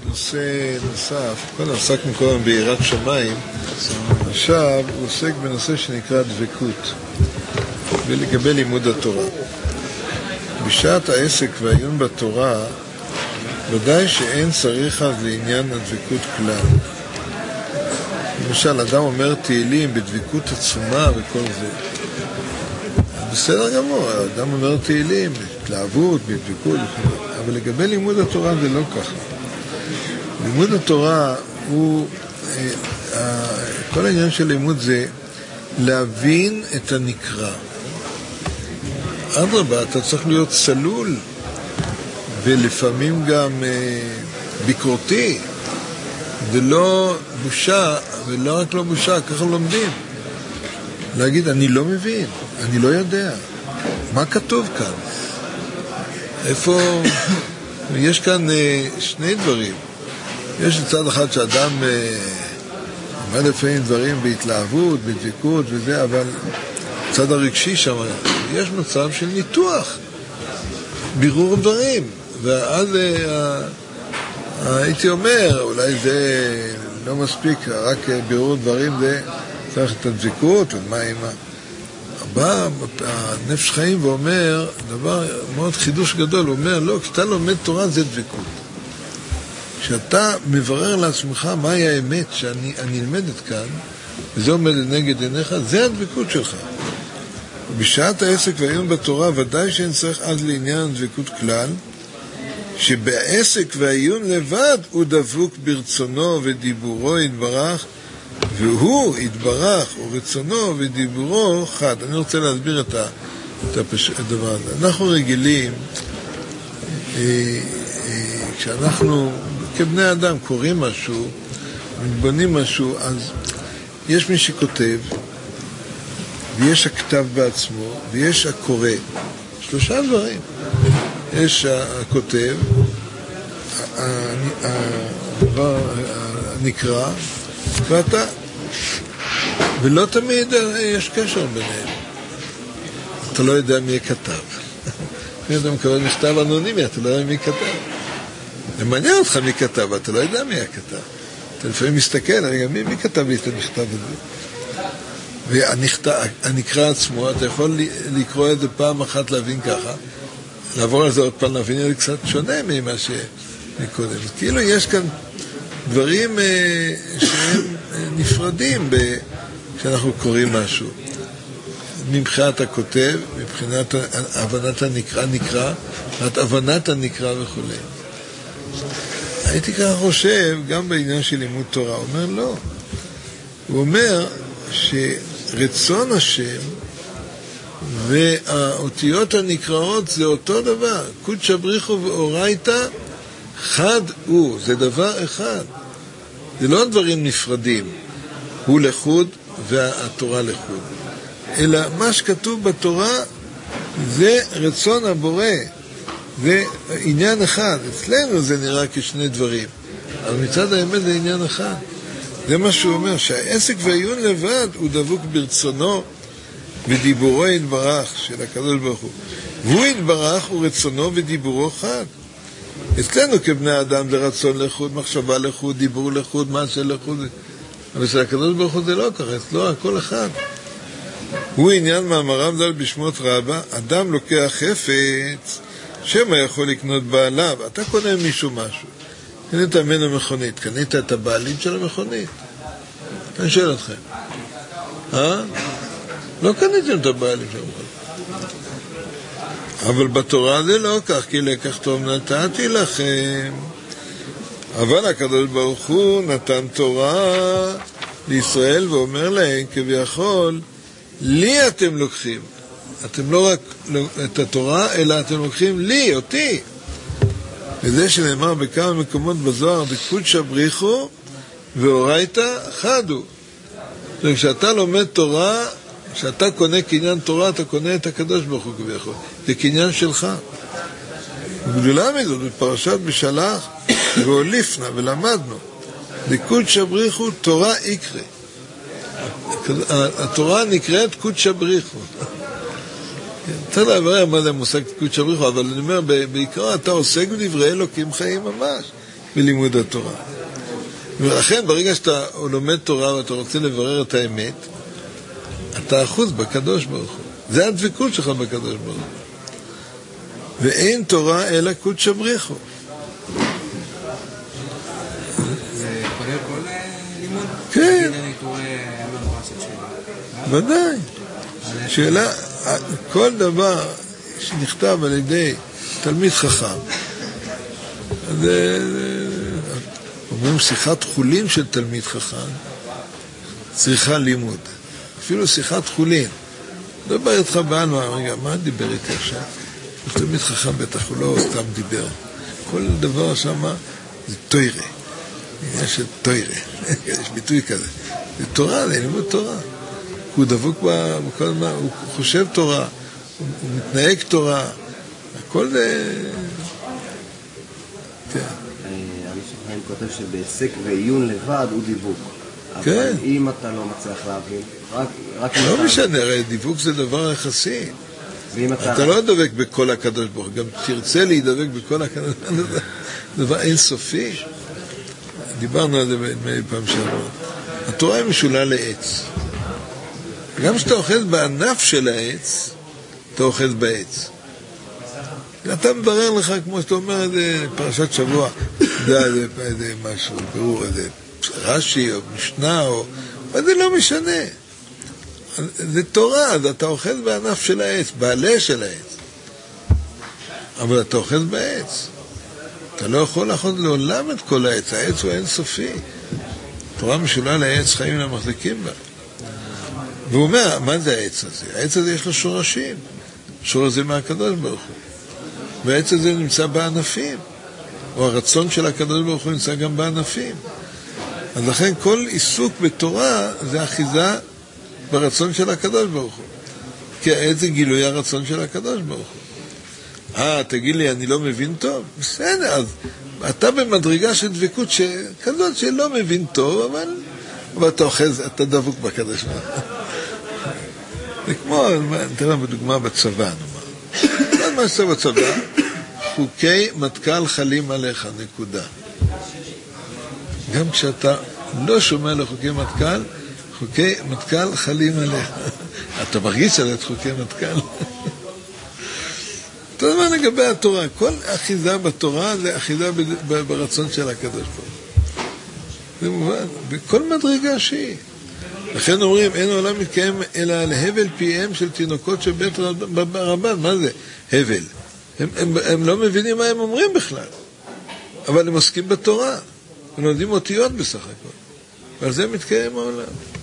נושא נוסף. קודם עסקנו קודם ביראת שמיים, עכשיו הוא עוסק בנושא שנקרא דבקות ולגבי לימוד התורה. בשעת העסק והעיון בתורה ודאי שאין צריך אז לעניין הדבקות כלל. למשל, אדם אומר תהילים בדבקות עצומה וכל זה, בסדר גמור, אדם אומר תהילים בהתלהבות, בדבקות, אבל לגבי לימוד התורה זה לא ככה. לימוד התורה הוא, כל העניין של לימוד זה להבין את הנקרא. אדרבה, אתה צריך להיות צלול ולפעמים גם ביקורתי, ולא בושה, ולא רק לא בושה, ככה לומדים. להגיד, אני לא מבין, אני לא יודע. מה כתוב כאן? איפה? יש כאן שני דברים. יש לצד אחד שאדם עומד לפעמים דברים בהתלהבות, בדבקות וזה, אבל צד הרגשי שם, יש מצב של ניתוח, בירור דברים. ואז הייתי אומר, אולי זה לא מספיק, רק בירור דברים זה צריך את הדבקות, ומה עם בא הנפש חיים ואומר דבר מאוד חידוש גדול, הוא אומר, לא, כשאתה לומד תורה זה דבקות. כשאתה מברר לעצמך מהי האמת שאני נלמדת כאן, וזה עומד לנגד עיניך, זה הדבקות שלך. בשעת העסק והעיון בתורה ודאי שאין צריך אז לעניין דבקות כלל, שבעסק והעיון לבד הוא דבוק ברצונו ודיבורו יתברך, והוא יתברך ורצונו ודיבורו חד. אני רוצה להסביר את הדבר הזה. אנחנו רגילים, כשאנחנו כבני אדם קוראים משהו, מתבונים משהו, אז יש מי שכותב, ויש הכתב בעצמו, ויש הקורא. שלושה דברים. יש הכותב, הדבר הנקרא, ואתה. ולא תמיד יש קשר ביניהם. אתה לא יודע מי כתב. אם אתה מקבל מכתב אנונימי, אתה לא יודע מי כתב. זה מעניין אותך מי כתב, אתה לא יודע מי הכתב. אתה לפעמים מסתכל, רגע, מי כתב לי את המכתב הזה? והנקרא עצמו, אתה יכול לקרוא את זה פעם אחת להבין ככה, לעבור על זה עוד פעם להבין את זה קצת שונה ממה שקודם. כאילו יש כאן דברים שהם נפרדים כשאנחנו קוראים משהו. מבחינת הכותב, מבחינת הבנת הנקרא, הבנת הנקרא וכו'. הייתי ככה חושב, גם בעניין של לימוד תורה, הוא אומר לא. הוא אומר שרצון השם והאותיות הנקראות זה אותו דבר. קודשא בריחו ואורייתא חד הוא, זה דבר אחד. זה לא דברים נפרדים. הוא לחוד והתורה לחוד. אלא מה שכתוב בתורה זה רצון הבורא. זה עניין אחד. אצלנו זה נראה כשני דברים. אבל מצד האמת זה עניין אחד. זה מה שהוא אומר, שהעסק והעיון לבד הוא דבוק ברצונו ודיבורו יתברך של הקדוש ברוך הוא. והוא יתברך הוא רצונו ודיבורו חד. אצלנו כבני אדם זה רצון לחוד, מחשבה לחוד, דיבור לחוד, מעשה לחוד. אבל של הקדוש ברוך הוא זה לא ככה, אצלו הכל אחד. הוא עניין מאמרם דל בשמות רבה, אדם לוקח חפץ, שמה יכול לקנות בעליו. אתה קונה מישהו משהו, קנית ממנו מכונית, קנית את הבעלים של המכונית. אני שואל אתכם, לא קניתם את הבעלים של המכונית. אבל בתורה זה לא כך, כי לקח טוב נתתי לכם. אבל הקדוש ברוך הוא נתן תורה לישראל ואומר להם כביכול, לי אתם לוקחים. אתם לא רק את התורה, אלא אתם לוקחים לי, אותי. וזה שנאמר בכמה מקומות בזוהר, בקודשא בריחו ואורייתא חד הוא. כשאתה לומד תורה, כשאתה קונה קניין תורה, אתה קונה את הקדוש ברוך הוא כביכול. זה קניין שלך. וגדולה מזאת, בפרשת בשלח, והוליפנה ולמדנו, בקודשא בריחו תורה יקרא. התורה נקראת קודשא בריחו. צריך להברר מה זה מושג קודשא בריחו, אבל אני אומר, בעיקר אתה עוסק בדברי אלוקים חיים ממש. בלימוד התורה. ולכן ברגע שאתה לומד תורה ואתה רוצה לברר את האמת, אתה אחוז בקדוש ברוך הוא. זה הדבקות שלך בקדוש ברוך הוא. ואין תורה אלא קודשא בריחו. זה כולל כל לימוד? כן. ודאי. שאלה, כל דבר שנכתב על ידי תלמיד חכם, אומרים שיחת חולין של תלמיד חכם, צריכה לימוד. אפילו שיחת חולין. לא בא איתך בעלמא, רגע, מה דיבר איתי עכשיו? תלמיד חכם בטח, הוא לא סתם דיבר. כל דבר שם זה תוירה. עניין של תוירה. יש ביטוי כזה. זה תורה, זה לימוד תורה. הוא דבוק בכל מה, הוא חושב תורה, הוא מתנהג תורה. הכל זה... כן. אני שוכן כותב שבעסק ועיון לבד הוא דיבוק. כן. אבל אם אתה לא מצליח להבין, רק לא משנה, הרי דיבוק זה דבר יחסי. אתה לא דבק בכל הקדוש ברוך הוא, גם תרצה להידבק בכל הקדוש ברוך הוא, זה דבר אינסופי. דיברנו על זה פעם שעברה. התורה היא משולה לעץ. גם כשאתה אוחז בענף של העץ, אתה אוחז בעץ. אתה מברר לך, כמו שאתה אומר, איזה פרשת שבוע, איזה משהו, ברור, איזה רש"י או משנה, אבל זה לא משנה. זה תורה, אז אתה אוחז בענף של העץ, בעלה של העץ. אבל אתה אוחז בעץ. אתה לא יכול לאחוז לעולם את כל העץ, העץ הוא אינסופי. תורה משולה לעץ, חיים למחזיקים בה. והוא אומר, מה זה העץ הזה? העץ הזה יש לו שורשים. שורש זה מהקדוש ברוך הוא. והעץ הזה נמצא בענפים. או הרצון של הקדוש ברוך הוא נמצא גם בענפים. אז לכן כל עיסוק בתורה זה אחיזה ברצון של הקדוש ברוך הוא. כי העץ זה גילוי הרצון של הקדוש ברוך הוא. תגיד לי, אני לא מבין טוב? בסדר, אז אתה במדרגה של דבקות כזאת שלא מבין טוב, אבל אתה אוחז, אתה דבוק בקדוש ברוך הוא. זה כמו, תראה בדוגמה בצבא, נאמר. מה שעשה בצבא? חוקי מטכ"ל חלים עליך, נקודה. גם כשאתה לא שומע לחוקי מטכ"ל, חוקי מטכ"ל חלים עליך. אתה מרגיש על את חוקי מטכ"ל. אותו דבר לגבי התורה. כל אחיזה בתורה זה אחיזה ברצון של הקדוש ברוך הוא. זה מובן. בכל מדרגה שהיא. לכן אומרים, אין העולם מתקיים אלא על הבל פיהם של תינוקות של בית רבן. מה זה? הבל. הם לא מבינים מה הם אומרים בכלל. אבל הם עוסקים בתורה. הם לומדים אותיות בסך הכל. ועל זה מתקיים העולם.